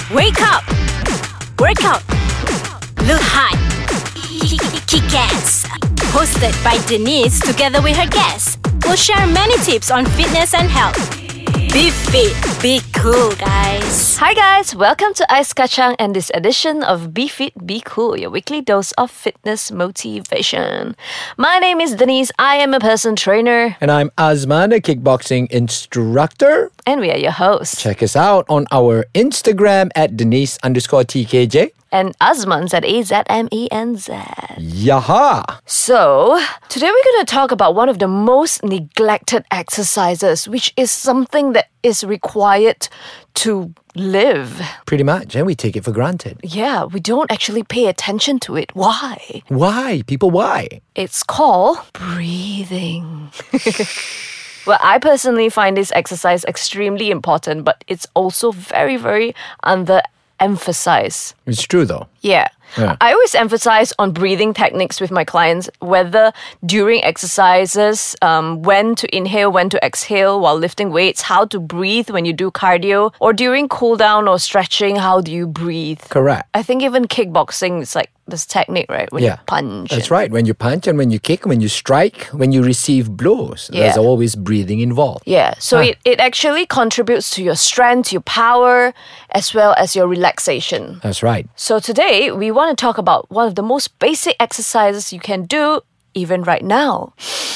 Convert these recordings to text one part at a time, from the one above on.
Wake up! Workout! Look hot! Kick ass! Hosted by Denise together with her guests. We'll share many tips on fitness and health. Be fit, be cool, guys. Hi guys, welcome to Ice Kacang and this edition of Be Fit, Be Cool, your weekly dose of fitness motivation. My name is Denise, I am a personal trainer. And I'm Azman, a kickboxing instructor. And we are your hosts. Check us out on our Instagram at Denise_TKJ. And Azman's at AZMENZ. Yaha! So, today we're going to talk about one of the most neglected exercises, which is something that is required to live. Pretty much, and we take it for granted. Yeah, we don't actually pay attention to it. Why? Why? People, why? It's called breathing. Well, I personally find this exercise extremely important, but it's also very, very underemphasized. It's true though. Yeah. I always emphasize on breathing techniques with my clients, whether during exercises, when to inhale, when to exhale while lifting weights, how to breathe when you do cardio, or during cool down or stretching, how do you breathe? Correct. I think even kickboxing, it's like this technique, right? When you punch. That's right. When you punch and when you kick, when you strike, when you receive blows, there's always breathing involved. Yeah. So it actually contributes to your strength, your power, as well as your relaxation. That's right. So today, we want to talk about one of the most basic exercises you can do even right now.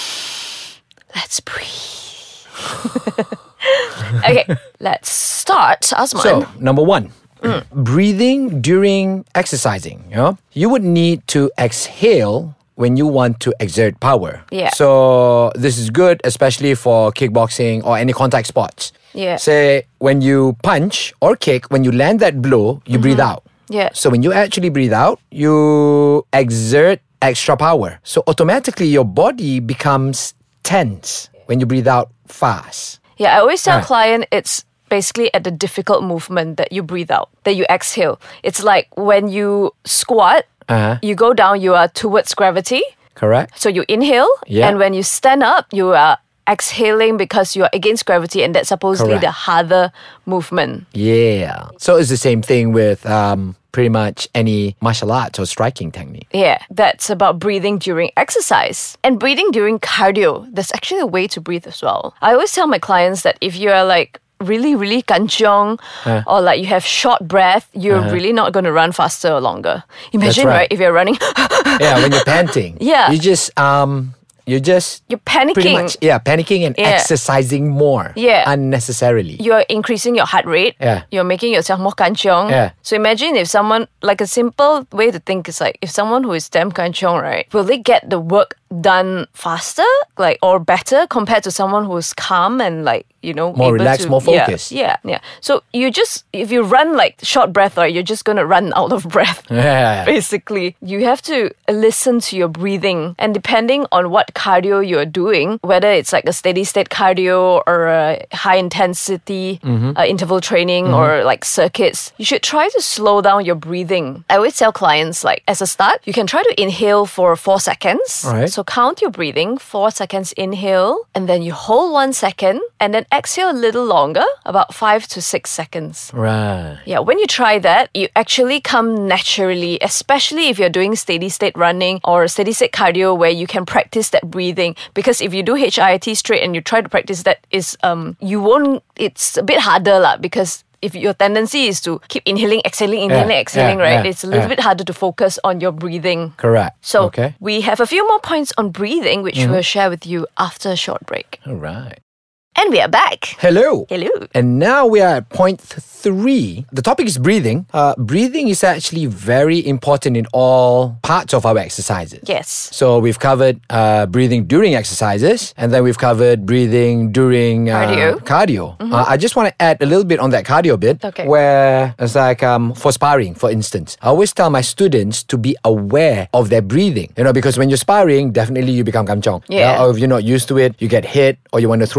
Let's breathe. Okay, let's start. Asman. So, number one. Breathing during exercising. You would need to exhale when you want to exert power. Yeah. So this is good, especially for kickboxing or any contact sports. Yeah. Say when you punch or kick, when you land that blow, you breathe out. Yeah. So when you actually breathe out, you exert extra power. So automatically your body becomes tense when you breathe out fast. Yeah, I always tell client it's basically at the difficult movement that you breathe out, that you exhale. It's like when you squat, you go down, you are towards gravity. Correct. So you inhale, and when you stand up, you are exhaling because you are against gravity, and that's supposedly the harder movement. Yeah. So it's the same thing with pretty much any martial arts or striking technique. Yeah, that's about breathing during exercise. And breathing during cardio, there's actually a way to breathe as well. I always tell my clients that if you are like really kanchiong or like you have short breath, you're really not going to run faster or longer. Imagine, right, if you're running. Yeah, when you're panting. Yeah. You're panicking. Pretty much, panicking and exercising more unnecessarily. You're increasing your heart rate. Yeah. You're making yourself more kanchiong. Yeah. So imagine if someone, like a simple way to think is like, if someone who is damn kanchiong, right, will they get the work done faster, like, or better compared to someone who's calm and like, you know, more relaxed, more focused. Yeah. So if you run like short breath, right, you're just going to run out of breath. Yeah. Basically, you have to listen to your breathing, and depending on what cardio you're doing, whether it's like a steady state cardio or a high intensity interval training or like circuits, you should try to slow down your breathing. I always tell clients, like, as a start, you can try to inhale for 4 seconds. Right. So count your breathing, 4 seconds inhale, and then you hold 1 second, and then exhale a little longer, about 5 to 6 seconds. Right. Yeah, when you try that, you actually come naturally, especially if you're doing steady state running or steady state cardio where you can practice that breathing. Because if you do HIIT straight and you try to practice that, it's a bit harder lah, because if your tendency is to keep inhaling, exhaling, right? It's a little bit harder to focus on your breathing. Correct. So we have a few more points on breathing, which we'll share with you after a short break. All right. And we are back. Hello. Hello. And now we are at point 3. The topic is breathing. Breathing is actually very important in all parts of our exercises. Yes. So we've covered breathing during exercises, and then we've covered breathing during cardio. I just want to add a little bit on that cardio bit. Okay. Where it's like for sparring, for instance. I always tell my students to be aware of their breathing. Because when you're sparring, definitely you become kamchong. Yeah. Or if you're not used to it, you get hit or you want to throw punches.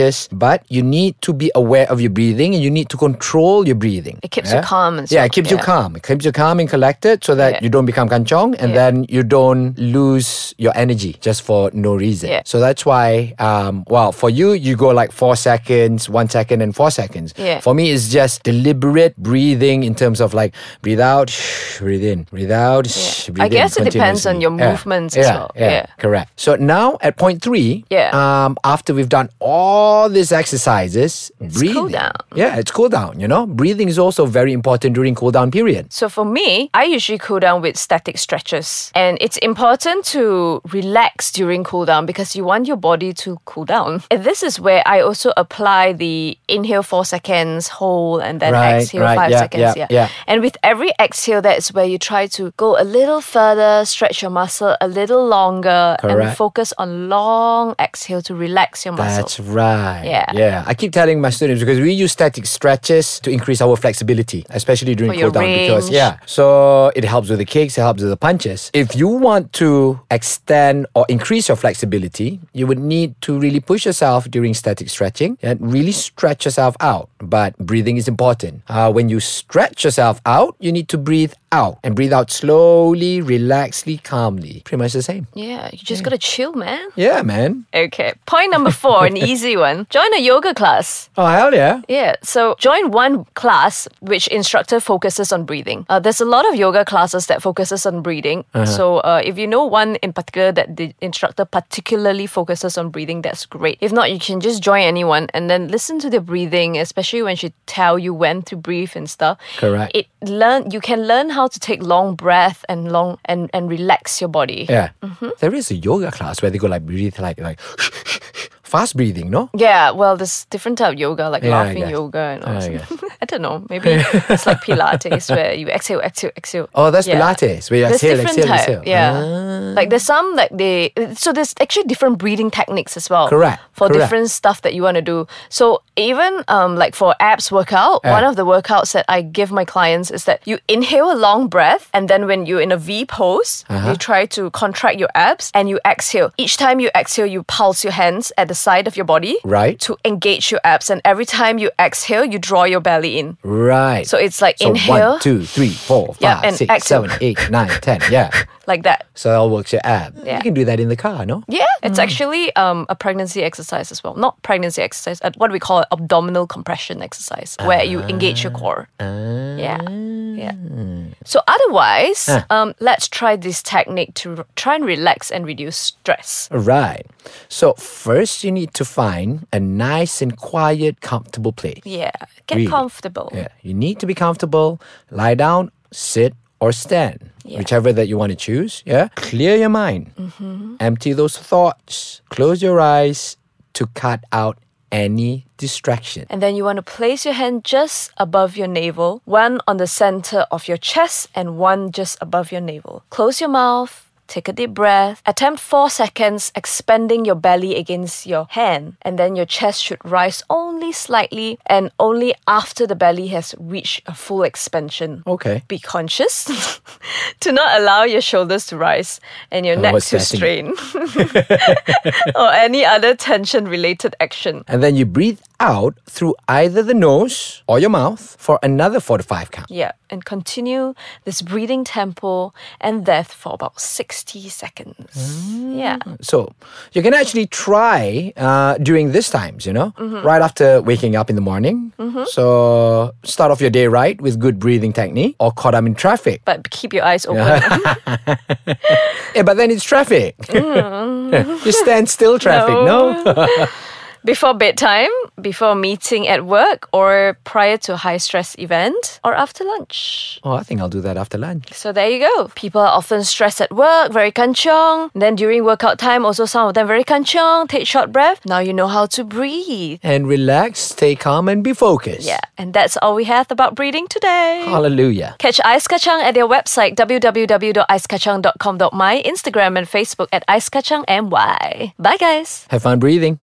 conscious, but you need to be aware of your breathing and you need to control your breathing. It keeps you calm and Yeah, stuff. it keeps you calm. It keeps you calm and collected so that you don't become kanchong and then you don't lose your energy just for no reason. Yeah. So that's why, for you go like 4 seconds, 1 second and 4 seconds. Yeah. For me, it's just deliberate breathing in terms of like breathe out, breathe in, breathe out, breathe in. I guess it depends on your continuously. movements as well. Yeah, correct. So now at point 3, Yeah. after we've done all these exercises, breathing. cool down. Yeah, it's cool down, Breathing is also very important during cool down period. So for me, I usually cool down with static stretches. And it's important to relax during cool down because you want your body to cool down. And this is where I also apply the inhale 4 seconds, hold, and then exhale 5 seconds. Yeah. And with every exhale, that's where you try to go a little further, stretch your muscle a little longer, and Correct. focus on long exhale to relax your muscle. That's right. Yeah. I keep telling my students because we use static stretches to increase our flexibility, especially during For your cool down. Because range. so it helps with the kicks, it helps with the punches. If you want to extend or increase your flexibility, you would need to really push yourself during static stretching and really stretch yourself out. But breathing is important. When you stretch yourself out, you need to breathe out and breathe out slowly, relaxedly, calmly. Pretty much the same. Yeah, you just gotta chill, man. Yeah, man. Okay, point number 4, an easy one. Join a yoga class. Oh, hell yeah. Yeah, so join one class which instructor focuses on breathing. There's a lot of yoga classes that focuses on breathing. So if you know one in particular that the instructor particularly focuses on breathing, that's great. If not, you can just join anyone and then listen to their breathing, especially when she tell you when to breathe and stuff. Correct. You can learn how to take long breath and relax your body. Yeah. There is a yoga class where they go like breathe like fast breathing, no? Yeah, well, there's different type of yoga, like Yeah, I laughing guess. yoga and all. I guess. I don't know. Maybe it's like Pilates where you exhale, exhale, exhale. Oh, that's Yeah. Pilates where you There's exhale, different exhale, type. exhale. Yeah, like there's some like so there's actually different breathing techniques as well. Correct, For correct. different stuff that you want to do. So even like for abs workout, one of the workouts that I give my clients is that you inhale a long breath and then when you're in a V pose, you try to contract your abs and you exhale. Each time you exhale, you pulse your hands at the side of your body. Right. To engage your abs, and every time you exhale, you draw your belly in. Right. So it's like So inhale, 1, 2, 3, 4, 5, Yeah, and 6, exhale. 7, 8, 9, 10. Yeah. like that. So that works your ab. Yeah. You can do that in the car, no? Yeah, it's actually a pregnancy exercise as well. Not pregnancy exercise, what we call abdominal compression exercise, where you engage your core. Yeah. So otherwise, let's try this technique to try and relax and reduce stress. Right. So first you need to find a nice and quiet, comfortable place. Yeah, get Really? comfortable. Yeah. You need to be comfortable. Lie down, sit, or stand. Whichever that you want to choose. Yeah. Clear your mind. Empty those thoughts. Close your eyes to cut out any distraction. And then you want to place your hand just above your navel, one on the center of your chest and one just above your navel. Close your mouth. Take a deep breath. Attempt 4 seconds expanding your belly against your hand. And then your chest should rise only slightly and only after the belly has reached a full expansion. Okay. Be conscious to not allow your shoulders to rise and your neck what's to that thing? strain or any other tension-related action. And then you breathe out through either the nose or your mouth for another 4 to 5 counts. Yeah, and continue this breathing tempo and depth for about 60 seconds. Yeah. So you can actually try during these times, right after waking up in the morning. So start off your day right with good breathing technique or caught up in traffic. But keep your eyes open. Yeah, but then it's traffic. You stand still traffic, no? Before bedtime, before meeting at work, or prior to a high-stress event, or after lunch. Oh, I think I'll do that after lunch. So there you go. People are often stressed at work, very kanchong. Then during workout time, also some of them very kanchong. Take short breath. Now you know how to breathe. And relax, stay calm, and be focused. Yeah, and that's all we have about breathing today. Hallelujah. Catch Ais Kacang at their website www.aiskacang.com.my, Instagram and Facebook at Ais Kacang MY. Bye guys. Have fun breathing.